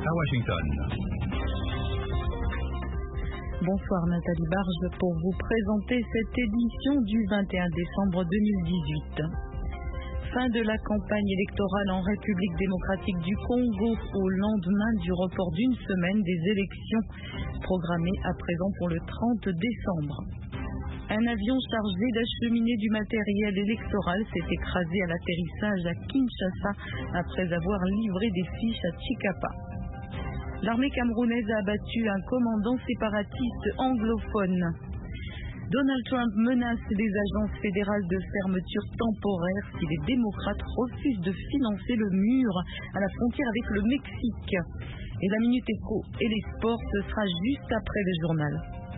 à Washington. Bonsoir Nathalie Barge pour vous présenter cette édition du 21 décembre 2018. Fin de la campagne électorale en République démocratique du Congo au lendemain du report d'une semaine des élections programmées à présent pour le 30 décembre. Un avion chargé d'acheminer du matériel électoral s'est écrasé à l'atterrissage à Kinshasa après avoir livré des fiches à Tshikapa. L'armée camerounaise a abattu un commandant séparatiste anglophone. Donald Trump menace les agences fédérales de fermeture temporaire si les démocrates refusent de financer le mur à la frontière avec le Mexique. Et la Minute Éco et les sports, ce sera juste après le journal.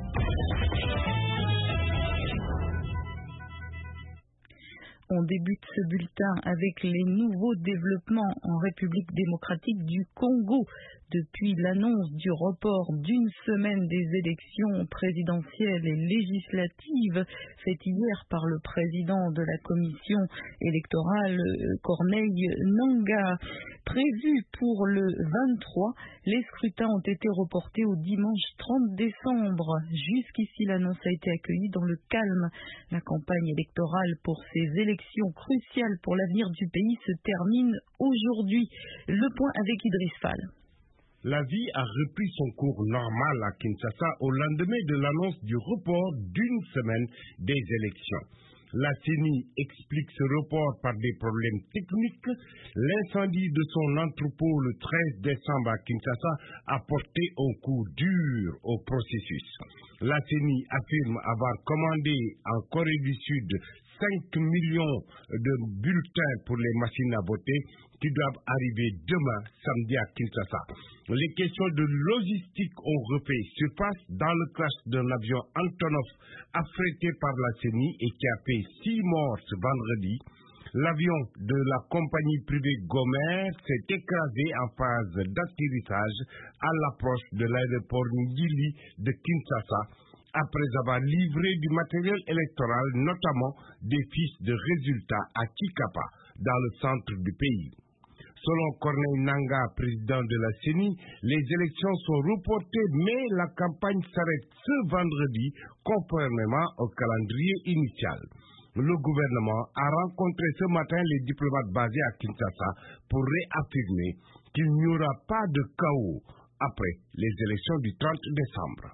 On débute ce bulletin avec les nouveaux développements en République démocratique du Congo. Depuis l'annonce du report d'une semaine des élections présidentielles et législatives faite hier par le président de la commission électorale Corneille Nangaa, prévu pour le 23, les scrutins ont été reportés au dimanche 30 décembre. Jusqu'ici, l'annonce a été accueillie dans le calme. La campagne électorale pour ces élections cruciales pour l'avenir du pays se termine aujourd'hui. Le point avec Idriss Fall. La vie a repris son cours normal à Kinshasa au lendemain de l'annonce du report d'une semaine des élections. La CENI explique ce report par des problèmes techniques. L'incendie de son entrepôt le 13 décembre à Kinshasa a porté un coup dur au processus. La CENI affirme avoir commandé en Corée du Sud 5 millions de bulletins pour les machines à voter qui doivent arriver demain, samedi à Kinshasa. Les questions de logistique ont refait surface dans le crash d'un avion Antonov affrété par la CENI et qui a fait 6 morts ce vendredi. L'avion de la compagnie privée Gomer s'est écrasé en phase d'atterrissage à l'approche de l'aéroport Ngili de Kinshasa après avoir livré du matériel électoral, notamment des fiches de résultats à Tshikapa, dans le centre du pays. Selon Corneille Nangaa, président de la CENI, les élections sont reportées, mais la campagne s'arrête ce vendredi, conformément au calendrier initial. Le gouvernement a rencontré ce matin les diplomates basés à Kinshasa pour réaffirmer qu'il n'y aura pas de chaos après les élections du 30 décembre.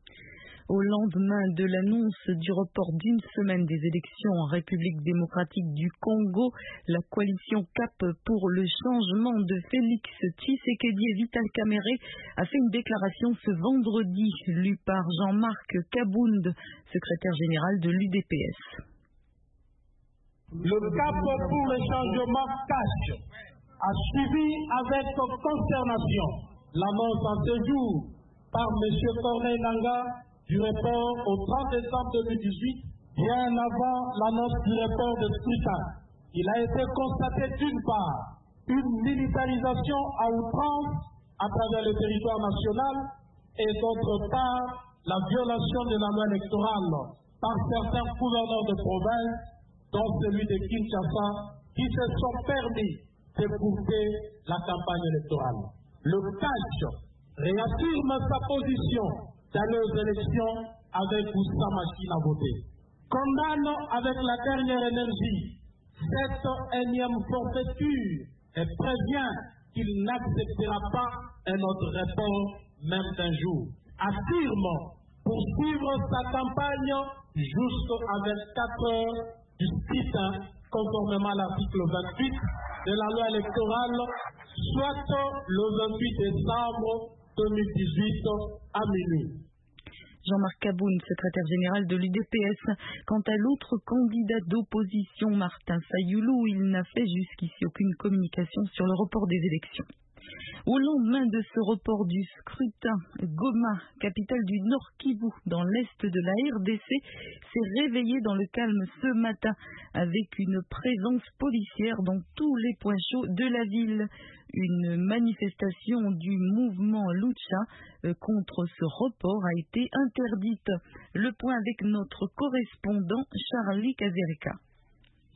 Au lendemain de l'annonce du report d'une semaine des élections en République démocratique du Congo, la coalition CAP pour le changement de Félix Tshisekedi et Vital Kamerhe a fait une déclaration ce vendredi, lue par Jean-Marc Kabound, secrétaire général de l'UDPS. Le CAP pour le changement cash a suivi avec consternation l'annonce en ce jour par M. Corneille Nangaa du report au 30 décembre 2018, bien avant l'annonce du report de scrutin. Il a été constaté d'une part une militarisation à outrance à travers le territoire national et d'autre part la violation de la loi électorale par certains gouverneurs de province, dont celui de Kinshasa, qui se sont permis de porter la campagne électorale. Le CAC réaffirme sa position d'aller aux élections avec ou sans machine à voter. Condamne avec la dernière énergie cette énième forfaiture et prévient qu'il n'acceptera pas un autre report même d'un jour. Affirme poursuivre sa campagne jusqu'à 24 heures du scrutin conformément à l'article 28 de la loi électorale, soit le 28 décembre 2018 à minuit. Jean-Marc Kabound, secrétaire général de l'UDPS. Quant à l'autre candidat d'opposition, Martin Fayulu, il n'a fait jusqu'ici aucune communication sur le report des élections. Au lendemain de ce report du scrutin, Goma, capitale du Nord Kivu, dans l'est de la RDC, s'est réveillée dans le calme ce matin avec une présence policière dans tous les points chauds de la ville. Une manifestation du mouvement Lucha contre ce report a été interdite. Le point avec notre correspondant Charlie Kazereka.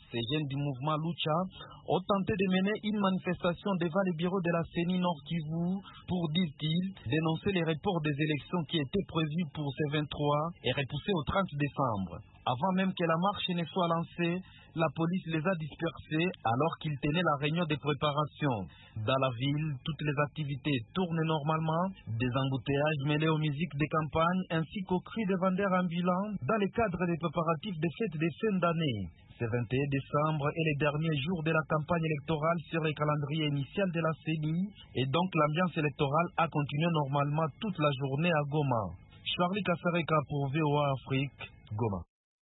Ces jeunes du mouvement Lucha ont tenté de mener une manifestation devant les bureaux de la CENI Nord Kivu pour, disent-ils, dénoncer les reports des élections qui étaient prévues pour ce 23 et repoussées au 30 décembre. Avant même que la marche ne soit lancée, la police les a dispersés alors qu'ils tenaient la réunion de préparation. Dans la ville, toutes les activités tournent normalement, des embouteillages mêlés aux musiques de campagne ainsi qu'aux cris des vendeurs ambulants dans le cadre des préparatifs des fêtes de fin d'année. Ce 21 décembre est le dernier jour de la campagne électorale sur le calendrier initial de la CENI et donc l'ambiance électorale a continué normalement toute la journée à Goma. Charlie Kasareka pour VOA Afrique, Goma.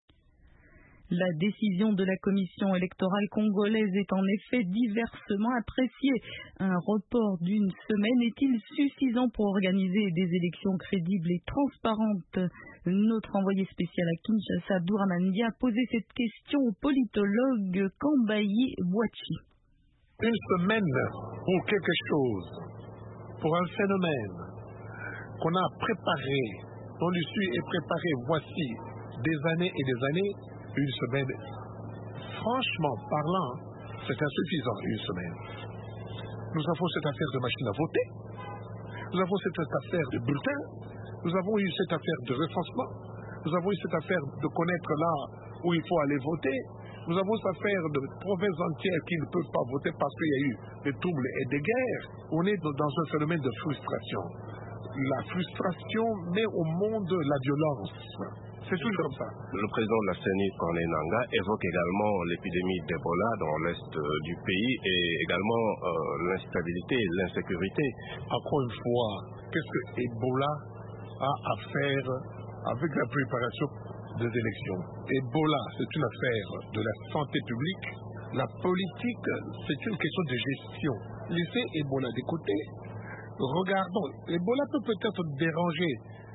La décision de la commission électorale congolaise est en effet diversement appréciée. Un report d'une semaine est-il suffisant pour organiser des élections crédibles et transparentes? Notre envoyé spécial à Kinshasa, Douramandia, a posé cette question au politologue Kambayi Bouachi. Une semaine pour quelque chose, pour un phénomène qu'on a préparé, dont l'issue est préparée voici des années et des années. Une semaine, franchement parlant, c'est insuffisant, une semaine. Nous avons cette affaire de machine à voter, nous avons cette affaire de bulletin, nous avons eu cette affaire de recensement, nous avons eu cette affaire de connaître là où il faut aller voter, nous avons cette affaire de provinces entières qui ne peuvent pas voter parce qu'il y a eu des troubles et des guerres. On est dans un phénomène de frustration. La frustration met au monde la violence. C'est toujours comme ça. Le président de la CENI, Corneille Nangaa, évoque également l'épidémie d'Ebola dans l'est du pays et également l'instabilité et l'insécurité. Encore une fois, qu'est-ce que Ebola a à faire avec la préparation des élections? Ebola, c'est une affaire de la santé publique. La politique, c'est une question de gestion. Laissez Ebola de côté. Regardons, Ebola peut peut-être déranger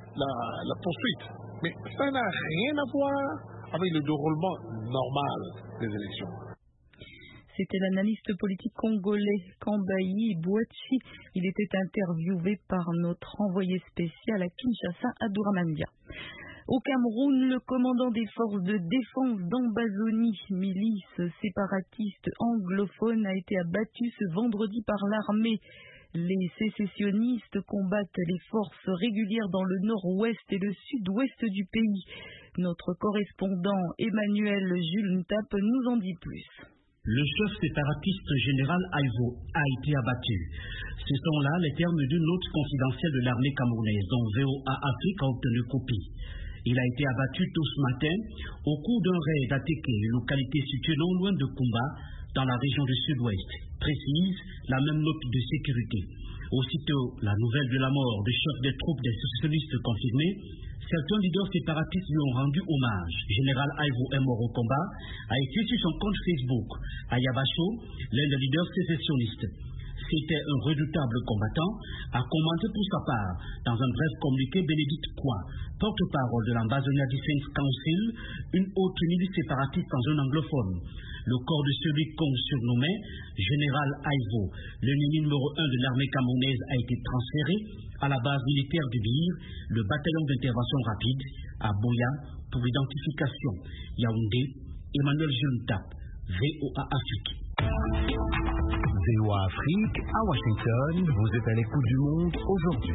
la poursuite. Mais ça n'a rien à voir avec le déroulement normal des élections. C'était l'analyste politique congolais Kambayi Bouachi. Il était interviewé par notre envoyé spécial à Kinshasa, à Douramandia. Au Cameroun, le commandant des forces de défense d'Ambazoni, milice séparatiste anglophone, a été abattu ce vendredi par l'armée. Les sécessionnistes combattent les forces régulières dans le nord-ouest et le sud-ouest du pays. Notre correspondant Emmanuel Jules Ntap nous en dit plus. Le chef séparatiste général Aivo a été abattu. Ce sont là les termes d'une note confidentielle de l'armée camerounaise dont VOA Afrique a obtenu copie. Il a été abattu tôt ce matin au cours d'un raid attaqué une localité située non loin de Kumba, dans la région du sud-ouest, précise la même note de sécurité. Aussitôt la nouvelle de la mort du chef des troupes des socialistes confirmée, certains leaders séparatistes lui ont rendu hommage. Général Aivo est mort au combat, a écrit sur son compte Facebook. Ayabacho, l'un des leaders sécessionnistes, c'était un redoutable combattant, a commenté pour sa part, dans un bref communiqué, Bénédicte Kwa, porte-parole de l'Ambazonia Defense Council, une haute milice séparatiste dans un anglophone. Le corps de celui qu'on surnommait Général Aivo, l'ennemi numéro 1 de l'armée camerounaise, a été transféré à la base militaire du Bir, le bataillon d'intervention rapide, à Boya, pour identification. Yaoundé, Emmanuel Juntap, VOA Afrique. VOA Afrique, à Washington, vous êtes à l'écoute du monde aujourd'hui.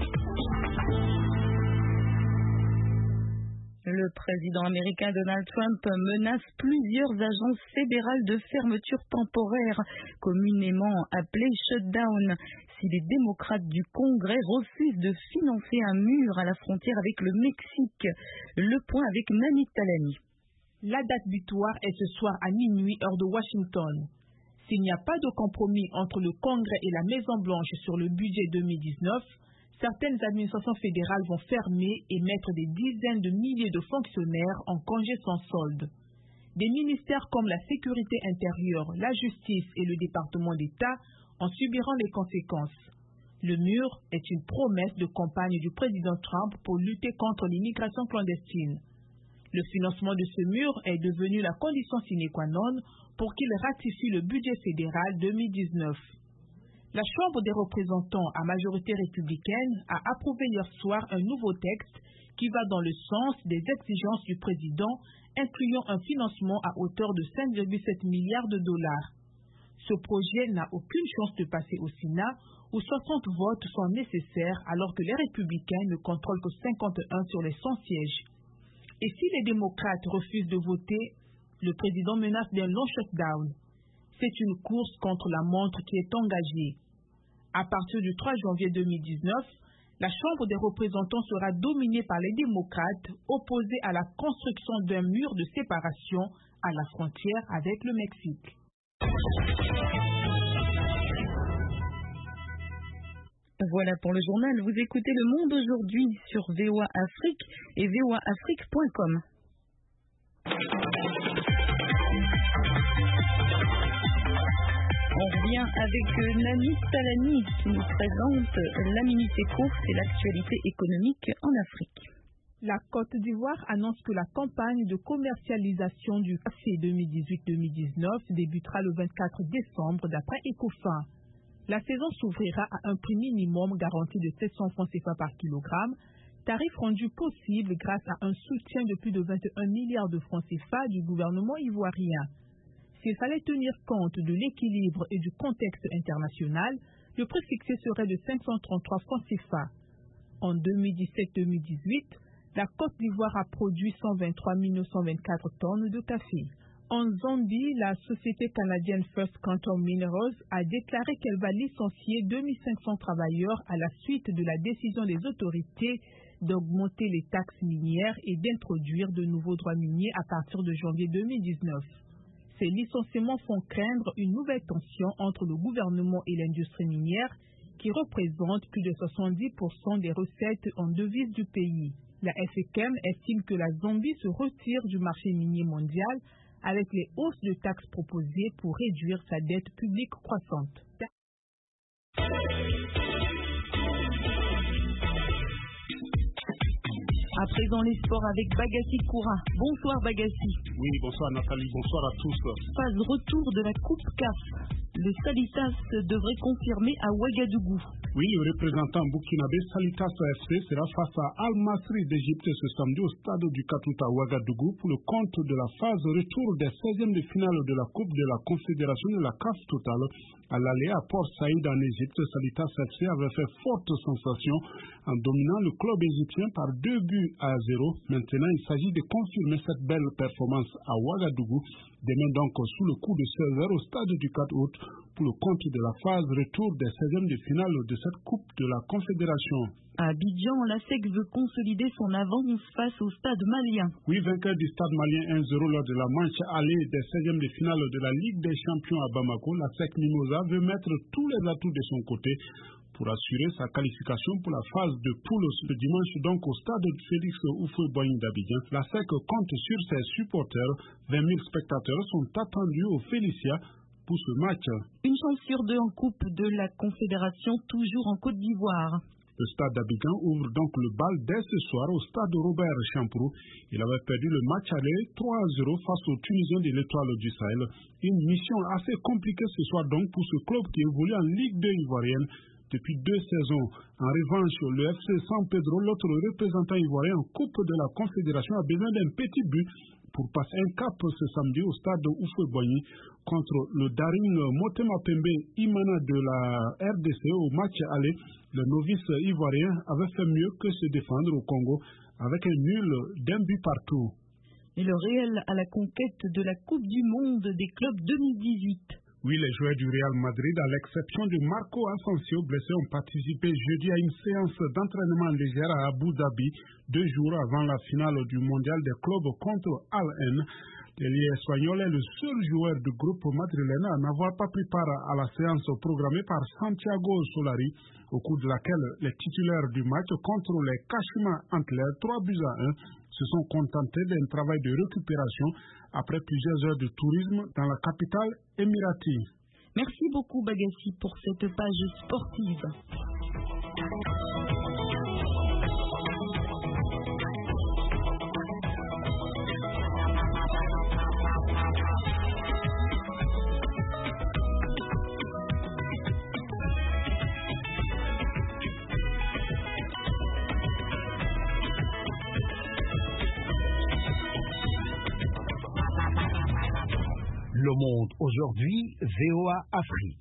Le président américain Donald Trump menace plusieurs agences fédérales de fermeture temporaire, communément appelées shutdown, si les démocrates du Congrès refusent de financer un mur à la frontière avec le Mexique. Le point avec Nanit Talani. La date butoir est ce soir à minuit, heure de Washington. S'il n'y a pas de compromis entre le Congrès et la Maison-Blanche sur le budget 2019, certaines administrations fédérales vont fermer et mettre des dizaines de milliers de fonctionnaires en congé sans solde. Des ministères comme la sécurité intérieure, la justice et le département d'État en subiront les conséquences. Le mur est une promesse de campagne du président Trump pour lutter contre l'immigration clandestine. Le financement de ce mur est devenu la condition sine qua non pour qu'il ratifie le budget fédéral 2019. La Chambre des représentants à majorité républicaine a approuvé hier soir un nouveau texte qui va dans le sens des exigences du président, incluant un financement à hauteur de 5,7 milliards de dollars. Ce projet n'a aucune chance de passer au Sénat, où 60 votes sont nécessaires alors que les républicains ne contrôlent que 51 sur les 100 sièges. Et si les démocrates refusent de voter, le président menace d'un long shutdown. C'est une course contre la montre qui est engagée. À partir du 3 janvier 2019, la Chambre des représentants sera dominée par les démocrates opposés à la construction d'un mur de séparation à la frontière avec le Mexique. Voilà pour le journal. Vous écoutez Le Monde aujourd'hui sur VOA Afrique et voaafrique.com. On revient avec Nani Salani qui nous présente la Minute Éco, c'est l'actualité économique en Afrique. La Côte d'Ivoire annonce que la campagne de commercialisation du café 2018-2019 débutera le 24 décembre d'après Ecofin. La saison s'ouvrira à un prix minimum garanti de 700 francs CFA par kilogramme, tarif rendu possible grâce à un soutien de plus de 21 milliards de francs CFA du gouvernement ivoirien. S'il fallait tenir compte de l'équilibre et du contexte international, le prix fixé serait de 533 francs CFA. En 2017-2018, la Côte d'Ivoire a produit 123 924 tonnes de café. En Zambie, la société canadienne First Quantum Minerals a déclaré qu'elle va licencier 2500 travailleurs à la suite de la décision des autorités d'augmenter les taxes minières et d'introduire de nouveaux droits miniers à partir de janvier 2019. Ces licenciements font craindre une nouvelle tension entre le gouvernement et l'industrie minière qui représente plus de 70% des recettes en devises du pays. La FECM estime que la Zambie se retire du marché minier mondial avec les hausses de taxes proposées pour réduire sa dette publique croissante. À présent, les sports avec Bagassi Koura. Bonsoir Bagassi. Oui, bonsoir Nathalie, bonsoir à tous. Phase retour de la Coupe CAF. Le Salitas devrait confirmer à Ouagadougou. Oui, le représentant burkinabé Salitas FC sera face à Al-Masri d'Égypte ce samedi au stade du 4 août à Ouagadougou pour le compte de la phase retour des 16e de finale de la Coupe de la Confédération de la CAF totale. À l'aller à Port Saïd en Égypte, Salitas FC avait fait forte sensation en dominant le club égyptien par 2 buts à 0. Maintenant, il s'agit de confirmer cette belle performance à Ouagadougou. Demain donc sous le coup de 16h au stade du 4 août pour le compte de la phase retour des 16e de finale de cette Coupe de la Confédération. À Abidjan, la SEC veut consolider son avance face au stade malien. Oui, vainqueur du stade malien 1-0 lors de la manche aller des 16e de finale de la Ligue des Champions à Bamako, la SEC Mimosa veut mettre tous les atouts de son côté pour assurer sa qualification pour la phase de poule ce dimanche donc au stade de Félix Houphouët-Boigny d'Abidjan. La SEC compte sur ses supporters. 20 000 spectateurs sont attendus au Félicia pour ce match. Une chance sur deux en Coupe de la Confédération, toujours en Côte d'Ivoire. Le stade d'Abidjan ouvre donc le bal dès ce soir au stade Robert Champrou. Il avait perdu le match aller 3-0 face aux Tunisiens de l'Étoile du Sahel. Une mission assez compliquée ce soir donc pour ce club qui évolue en Ligue 2 ivoirienne depuis 2 saisons. En revanche, le FC San Pedro, l'autre représentant ivoirien en Coupe de la Confédération, a besoin d'un petit but pour passer un cap ce samedi au stade Houphouët-Boigny contre le Daring Motema Pembe Imana de la RDC au match aller. Le novice ivoirien avait fait mieux que se défendre au Congo avec un nul d'un but partout. Et le Real à la conquête de la Coupe du Monde des clubs 2018. Oui, les joueurs du Real Madrid, à l'exception de Marco Asensio, blessé, ont participé jeudi à une séance d'entraînement légère à Abu Dhabi, 2 jours avant la finale du mondial des clubs contre Al-Ain. L'ailier espagnol est le seul joueur du groupe madrilène à n'avoir pas pris part à la séance programmée par Santiago Solari, au cours de laquelle les titulaires du match contre les Kashima Antlers, 3 buts à 1, se sont contentés d'un travail de récupération après plusieurs heures de tourisme dans la capitale émiratie. Merci beaucoup Bagassi pour cette page sportive. Le Monde aujourd'hui, VOA Afrique.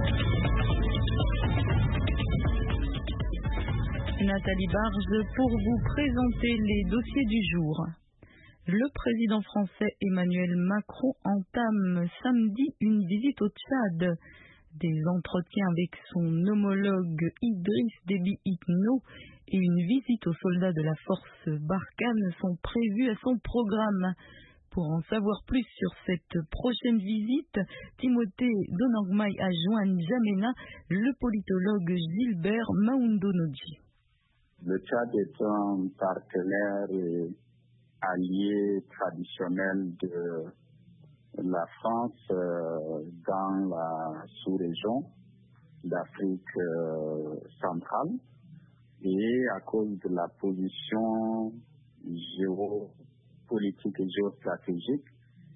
Nathalie Barge pour vous présenter les dossiers du jour. Le président français Emmanuel Macron entame samedi une visite au Tchad. Des entretiens avec son homologue Idriss Déby Itno et une visite aux soldats de la force Barkhane sont prévus à son programme. Pour en savoir plus sur cette prochaine visite, Timothée Donangmai a joint N'Djamena le politologue Gilbert Maoundonodji. Le Tchad est un partenaire et allié traditionnel de la France dans la sous-région d'Afrique centrale et à cause de la position géopolitique et géostratégique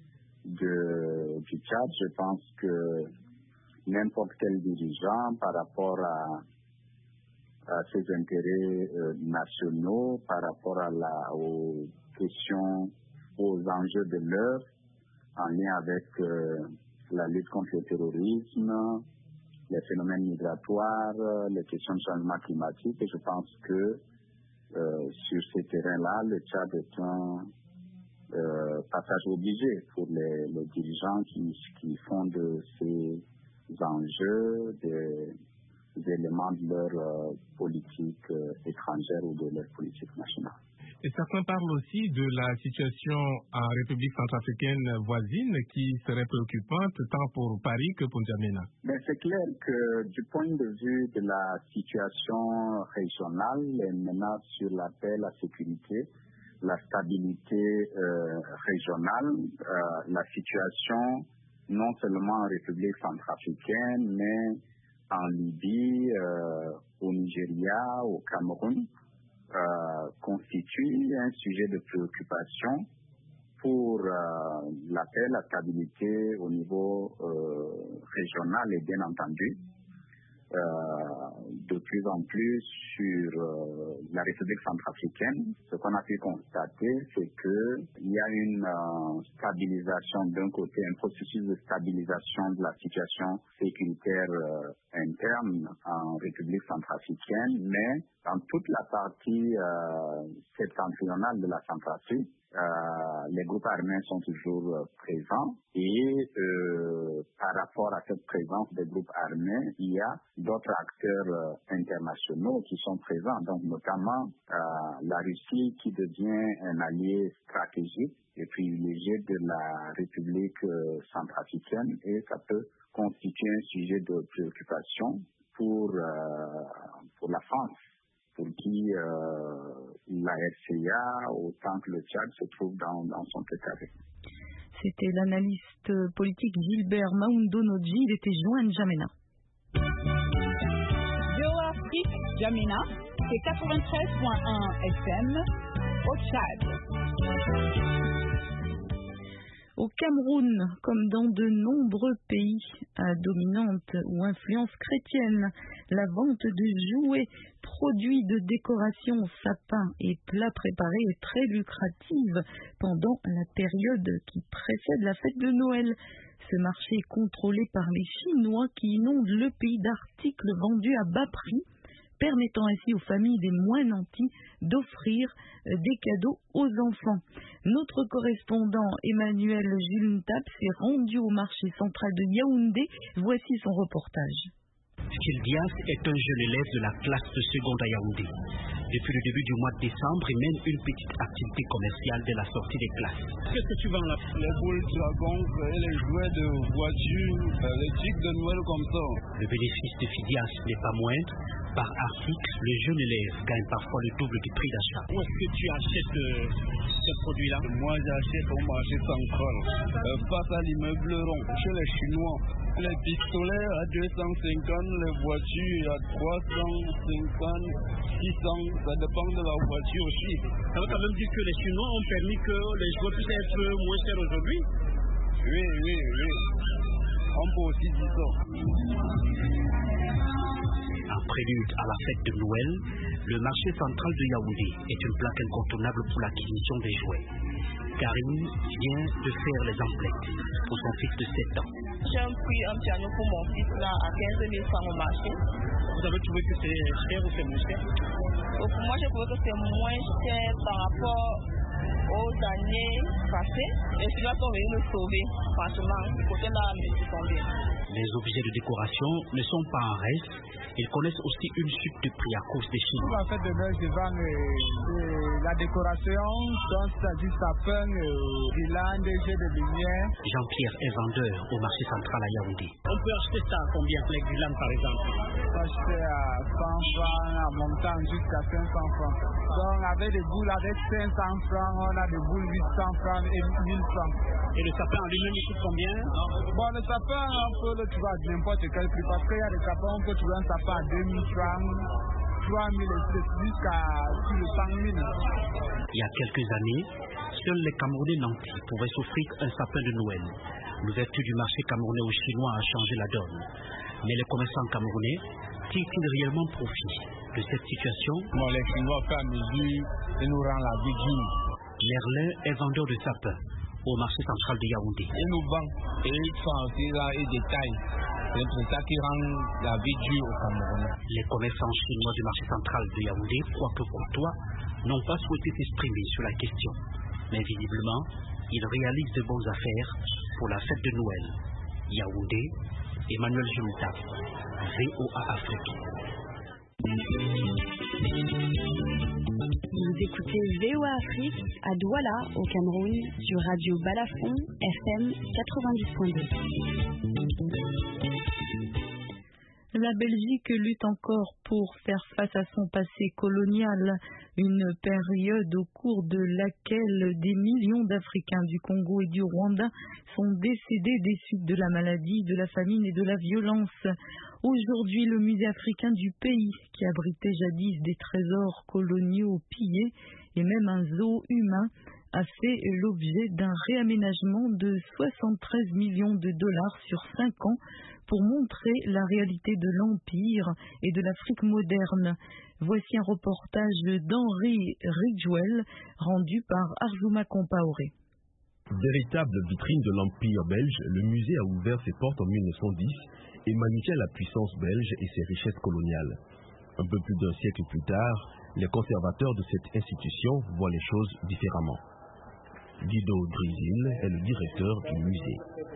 du Tchad, je pense que n'importe quel dirigeant par rapport à ses intérêts nationaux, par rapport aux questions, aux enjeux de l'heure, en lien avec la lutte contre le terrorisme, les phénomènes migratoires, les questions de changement climatique. Et je pense que sur ces terrains-là, le Tchad est un passage obligé pour les dirigeants qui font de ces enjeux des éléments de leur politique étrangère ou de leur politique nationale. Et certains parlent aussi de la situation en République centrafricaine voisine qui serait préoccupante tant pour Paris que pour N'Djamena. Mais c'est clair que du point de vue de la situation régionale, les menaces sur la paix, la sécurité, la stabilité régionale, la situation non seulement en République centrafricaine, mais en Libye, au Nigeria, au Cameroun, constitue un sujet de préoccupation pour la paix, la stabilité au niveau régional et bien entendu de plus en plus sur la République centrafricaine. Ce qu'on a pu constater, c'est qu'il y a une stabilisation d'un côté, un processus de stabilisation de la situation sécuritaire interne en République centrafricaine, mais dans toute la partie septentrionale de la Centrafrique, les groupes armés sont toujours présents et par rapport à cette présence des groupes armés, il y a d'autres acteurs internationaux qui sont présents, donc notamment la Russie qui devient un allié stratégique et privilégié de la République centrafricaine et ça peut constituer un sujet de préoccupation pour la France, pour qui la RCA, autant que le Tchad, se trouve dans son carré. C'était l'analyste politique Gilbert Maoundonodji, il était joint à N'Djamena. VOA Afrique, N'Djamena, c'est 93.1 FM au Tchad. Au Cameroun, comme dans de nombreux pays à dominante ou influence chrétienne, la vente de jouets, produits de décoration, sapins et plats préparés est très lucrative pendant la période qui précède la fête de Noël. Ce marché est contrôlé par les Chinois qui inondent le pays d'articles vendus à bas prix, permettant ainsi aux familles les moins nantis d'offrir des cadeaux aux enfants. Notre correspondant Emmanuel Julntap s'est rendu au marché central de Yaoundé. Voici son reportage. Gilles Diaz est un jeune élève de la classe de seconde à Yaoundé. Depuis le début du mois de décembre, il mène une petite activité commerciale dès la sortie des classes. Qu'est-ce que tu vends là? Les boules dragons et les jouets de voitures, les trucs de Noël comme ça. Le bénéfice de Fidias n'est pas moindre. Par article, le jeune élève gagne parfois le double du prix d'achat. Où est-ce que tu achètes ce produit-là? Moi, j'achète au marché central, face à l'immeuble rond, chez les Chinois. Les pistolets à 250, les voitures à 350, 600, ça dépend de la voiture aussi. Ça veut quand même dire que les Chinois ont permis que les jouets puissent être moins chers aujourd'hui? Oui. On peut aussi dire ça. En prélude à la fête de Noël, le marché central de Yaoundé est une plaque incontournable pour l'acquisition des jouets. Karine vient de faire les emplettes pour son fils de 7 ans. J'ai pris un piano pour mon fils là à 15 000 francs au marché. Vous avez trouvé que c'est cher ou c'est moins cher? Pour moi, j'ai trouvé que c'est moins cher par rapport aux années passées. Et celui-là sont venus me sauver. Franchement, ce côté-là, me suis tombé. Les objets de décoration ne sont pas en reste. Ils connaissent aussi une chute de prix à cause des Chines. En fait, de Noël, je vends la décoration, donc ça dit sapin, guirlande, jeux de lumière. Jean-Pierre est vendeur au marché central à Yaoundé. On peut acheter ça à combien, les guirlandes par exemple? On peut acheter à 100 francs, à montant jusqu'à 500 francs. Donc avec des boules avec 500 francs, on a des boules 800 francs et 1000 francs. Et le sapin en lui-même, il coûte combien? Bon, le sapin, on peut le trouver à n'importe quel prix. Parce qu'il y a des sapins, on peut trouver un sapin à 2000 francs, 3000 et jusqu'à plus de 100 000. Il y a quelques années, seuls les Camerounais nantis pouvaient s'offrir un sapin de Noël. L'ouverture du marché camerounais aux Chinois a changé la donne. Mais les commerçants camerounais tirent-ils réellement profit de cette situation? Bon, les Chinois font à mesure et nous rendent la vie dure. Merlin est vendeur de sapins au marché central de Yaoundé. Ils nous vendent et ils font aussi là et détaillent. C'est pour ça qui rend la vie dure au Cameroun. Les commerçants chinois du marché central de Yaoundé, quoique courtois, n'ont pas souhaité s'exprimer sur la question. Mais visiblement, ils réalisent de bonnes affaires pour la fête de Noël. Yaoundé, Emmanuel Jumita, VOA Afrique. Vous écoutez VOA Afrique à Douala, au Cameroun, sur Radio Balafon, FM 90.2. La Belgique lutte encore pour faire face à son passé colonial, une période au cours de laquelle des millions d'Africains du Congo et du Rwanda sont décédés des suites de la maladie, de la famine et de la violence. Aujourd'hui, le musée africain du pays, qui abritait jadis des trésors coloniaux pillés et même un zoo humain, a fait l'objet d'un réaménagement de 73 millions de dollars sur 5 ans pour montrer la réalité de l'Empire et de l'Afrique moderne. Voici un reportage d'Henri Ridgewell rendu par Arjuma Compaoré. Véritable vitrine de l'Empire belge, le musée a ouvert ses portes en 1910 et magnifiait la puissance belge et ses richesses coloniales. Un peu plus d'un siècle plus tard, les conservateurs de cette institution voient les choses différemment. Guido Drizil est le directeur du musée.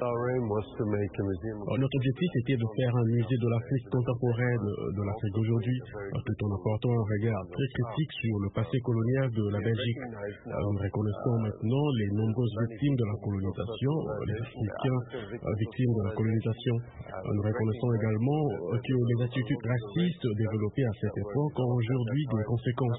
Notre objectif était de faire un musée de l'Afrique contemporaine, de l'Afrique d'aujourd'hui, tout en apportant un regard très critique sur le passé colonial de la Belgique. Nous reconnaissons maintenant les nombreuses victimes de la colonisation, les Africains victimes de la colonisation. Nous reconnaissons également que les attitudes racistes développées à cette époque ont aujourd'hui des conséquences.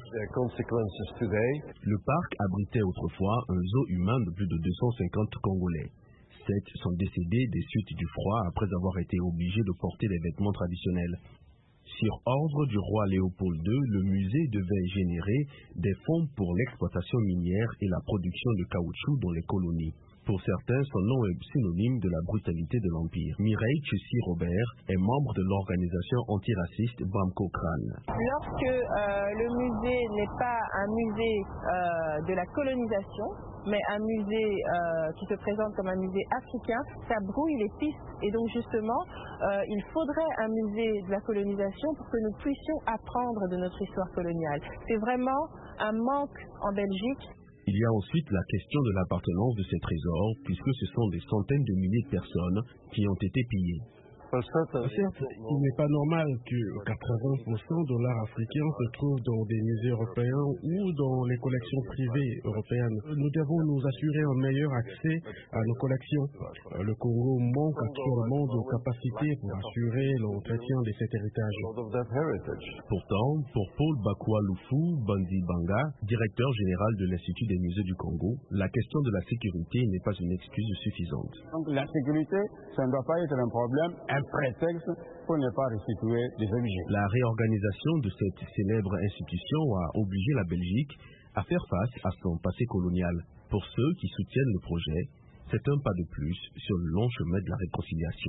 Le parc abritait autrefois un zoo humain de plus de 250 Congolais. 7 sont décédés des suites du froid après avoir été obligés de porter des vêtements traditionnels. Sur ordre du roi Léopold II, le musée devait générer des fonds pour l'exploitation minière et la production de caoutchouc dans les colonies. Pour certains, son nom est synonyme de la brutalité de l'Empire. Mireille Tchussi Robert est membre de l'organisation antiraciste Bamko Kran. Lorsque le musée n'est pas un musée de la colonisation, mais un musée qui se présente comme un musée africain, ça brouille les pistes. Et donc justement, il faudrait un musée de la colonisation pour que nous puissions apprendre de notre histoire coloniale. C'est vraiment un manque en Belgique. Il y a ensuite la question de l'appartenance de ces trésors, puisque ce sont des centaines de milliers de personnes qui ont été pillées. Certes, il n'est pas normal que 80% de l'art africain se trouve dans des musées européens ou dans les collections privées européennes. Nous devons nous assurer un meilleur accès à nos collections. Le Congo manque actuellement de capacités pour assurer l'entretien de cet héritage. Pourtant, pour Paul Bakwa Lufu Bandi Banga, directeur général de l'Institut des musées du Congo, la question de la sécurité n'est pas une excuse suffisante. Donc la sécurité, ça ne doit pas être un problème, un prétexte pour ne pas restituer des objets. La réorganisation de cette célèbre institution a obligé la Belgique à faire face à son passé colonial. Pour ceux qui soutiennent le projet, c'est un pas de plus sur le long chemin de la réconciliation.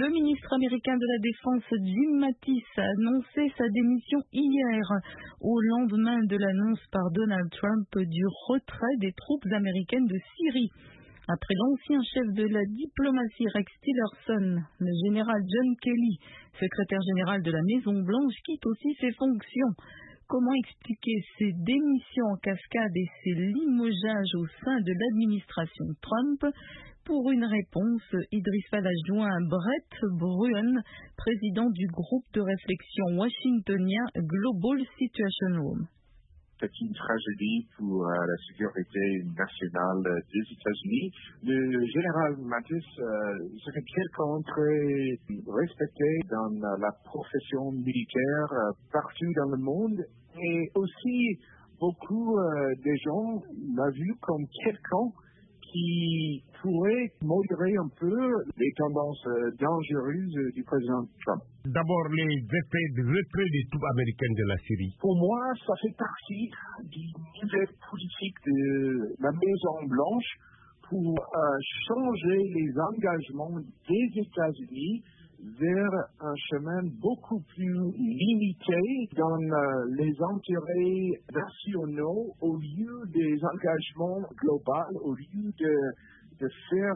Le ministre américain de la Défense Jim Mattis a annoncé sa démission hier, au lendemain de l'annonce par Donald Trump du retrait des troupes américaines de Syrie. Après l'ancien chef de la diplomatie Rex Tillerson, le général John Kelly, secrétaire général de la Maison-Blanche, quitte aussi ses fonctions. Comment expliquer ces démissions en cascade et ces limogeages au sein de l'administration Trump? Pour une réponse, Idriss Fall a joint Brett Bruen, président du groupe de réflexion washingtonien Global Situation Room. C'est une tragédie pour la sécurité nationale des États-Unis. Le général Mattis serait quelqu'un très respecté dans la profession militaire partout dans le monde. Et aussi, beaucoup de gens l'ont vu comme quelqu'un qui pourrait modérer un peu les tendances dangereuses du président Trump. D'abord, les effets de retrait des troupes américaines de la Syrie. Pour moi, ça fait partie du nouvelle politique de la Maison-Blanche pour changer les engagements des États-Unis vers un chemin beaucoup plus limité dans les intérêts nationaux au lieu des engagements globaux, au lieu de faire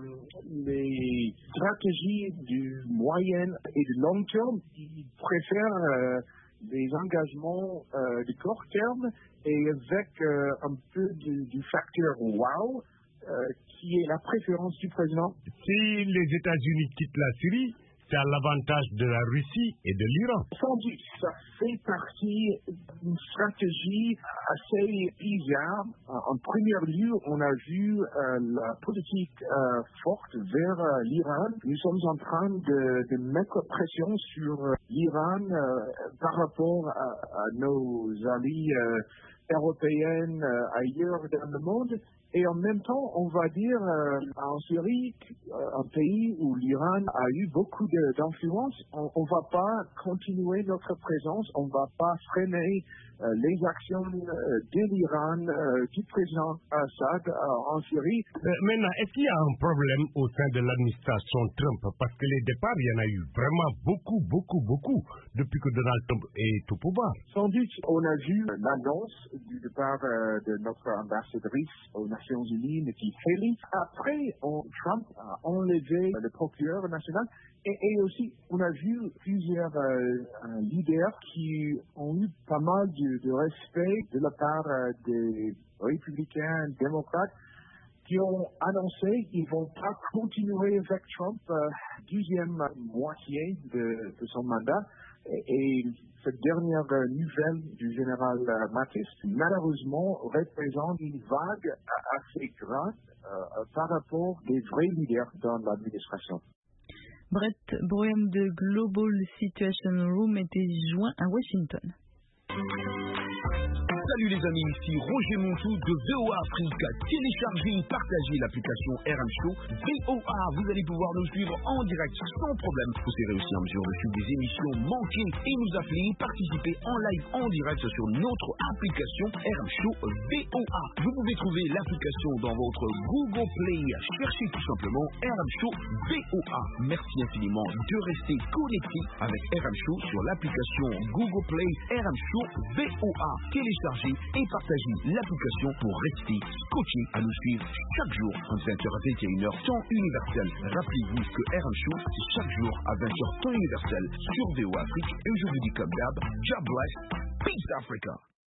les stratégies du moyen et du long terme. Ils préfèrent des engagements de court terme et avec un peu du facteur wow qui est la préférence du président. Si les États-Unis quittent la Syrie, c'est à l'avantage de la Russie et de l'Iran. Sans doute, ça fait partie d'une stratégie assez bizarre. En premier lieu, on a vu la politique forte vers l'Iran. Nous sommes en train de mettre pression sur l'Iran par rapport à nos amis européens ailleurs dans le monde. Et en même temps, on va dire en Syrie, un pays où l'Iran a eu beaucoup d'influence, on ne va pas continuer notre présence, on ne va pas freiner les actions de l'Iran, du président Assad en Syrie. Maintenant, est-ce qu'il y a un problème au sein de l'administration Trump? Parce que les départs, il y en a eu vraiment beaucoup depuis que Donald Trump est au pouvoir. Sans doute, on a vu l'annonce du départ de notre ambassadrice aux Nations Unies, Nikki Haley. Après, Trump a enlevé le procureur national. Et aussi, on a vu plusieurs leaders qui ont eu pas mal de respect de la part des républicains, démocrates, qui ont annoncé qu'ils ne vont pas continuer avec Trump deuxième moitié de son mandat. Et cette dernière nouvelle du général Mattis, malheureusement, représente une vague assez grande par rapport des vrais leaders dans l'administration. Brett Bruen de Global Situation Room était joint à Washington. Salut les amis, ici Roger Montou de VOA Afrique. Téléchargez et partagez l'application RM Show VOA. Vous allez pouvoir nous suivre en direct sans problème. Vous serez aussi en mesure de suivre des émissions manquées et nous appeler et participer en live en direct sur notre application RM Show VOA. Vous pouvez trouver l'application dans votre Google Play. Cherchez tout simplement RM Show VOA. Merci infiniment de rester connecté avec RM Show sur l'application Google Play RM Show VOA. Téléchargez et partagez l'application pour rester scotché à nous suivre chaque jour de 20h à 21h temps universel. Rappelez-vous que RM Show c'est chaque jour à 20h temps universel sur VOA Afrique et je vous dis comme d'hab, God bless, peace Africa.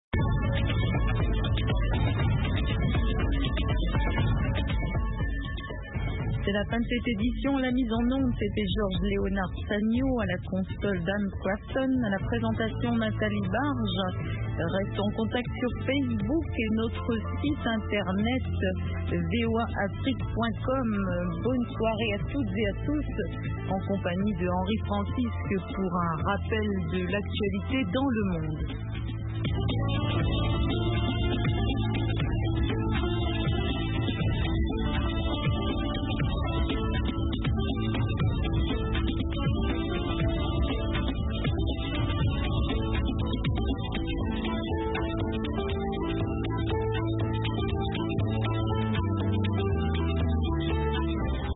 C'est la fin de cette édition. La mise en onde, c'était Georges Léonard Sagno, à la console Dan Crafton, à la présentation Nathalie Barge. Reste en contact sur Facebook et notre site internet voaafrique.com. Bonne soirée à toutes et à tous, en compagnie de Henri Francisque pour un rappel de l'actualité dans le monde.